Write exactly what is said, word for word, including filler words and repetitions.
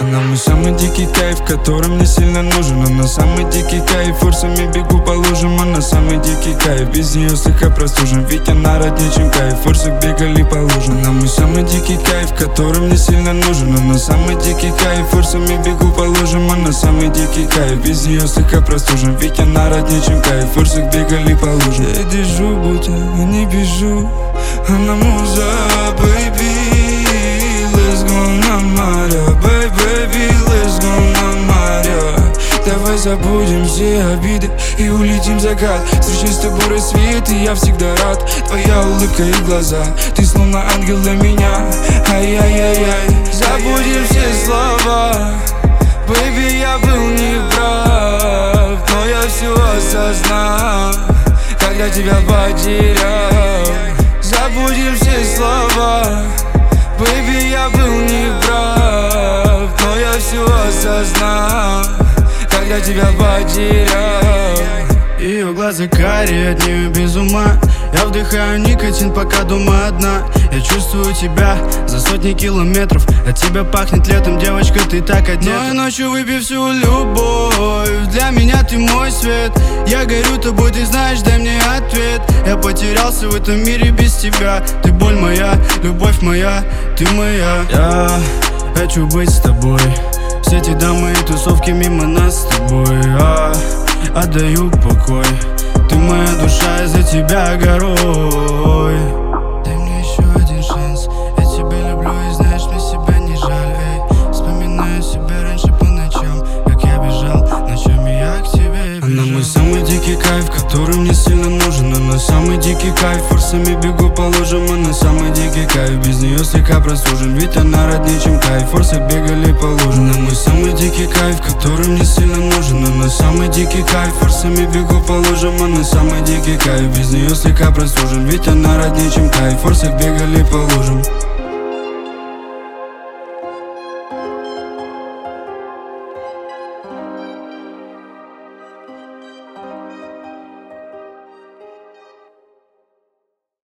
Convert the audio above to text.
Она мой самый дикий кайф, который мне сильно нужен. Она самый дикий кайф, форсами бегу по лужам. Она самый дикий кайф, без нее слегка простужен. Ведь она роднее, чем кайф, форсах бегали по лужам. Она мой самый дикий кайф, который мне сильно нужен. Она самый дикий кайф, форсами бегу по лужам. Она самый дикий кайф, без нее слегка простужен. Ведь она роднее, чем кайф, форсах бегали по лужам. Я держу, будто не бежу. Она муза, baby. Let's go на море, baby, let's go на море. Давай забудем все обиды и улетим в закат. Встречать с тобой рассвет, и я всегда рад. Твоя улыбка и глаза, ты словно ангел для меня. Ай-яй-яй-яй. Забудем все слова, baby, я был неправ, но я все осознал, когда тебя потерял. Забудем все слова, baby, я был неправ, но я все осознал, когда тебя потерял. Ее глаза карие, от нее без ума. Я вдыхаю никотин, пока дома одна. Я чувствую тебя за сотни километров. От тебя пахнет летом, девочка, ты так одета. Но и ночью выпив всю любовь, для меня ты мой свет. Я горю тобой, ты знаешь, дай мне ответ. Я потерялся в этом мире без тебя. Ты боль моя, любовь моя, ты моя. Я хочу быть с тобой. Все эти дамы и тусовки мимо нас с тобой. Я отдаю покой. Ты моя душа, я за тебя горой. Дай мне еще один шанс. Я тебя люблю и знаешь, мне себя не жаль. Эй, вспоминаю себя раньше по ночам, как я бежал ночами, я к тебе бежал. Она мой самый дикий кайф, который мне сильно нужен. Она самый дикий кайф, форсами бегу по лужам. Она самый дикий кайф, без нее слегка простужен. Ведь она роднее, чем кайф, форсах бегали по лужам. Она мой самый дикий кайф, который мне сильно нужен. Она самый дикий кайф, форсами бегу по лужам. Она самый дикий кайф, без нее слегка простужен. Ведь она роднее, чем кайф, форсах бегали по лужам.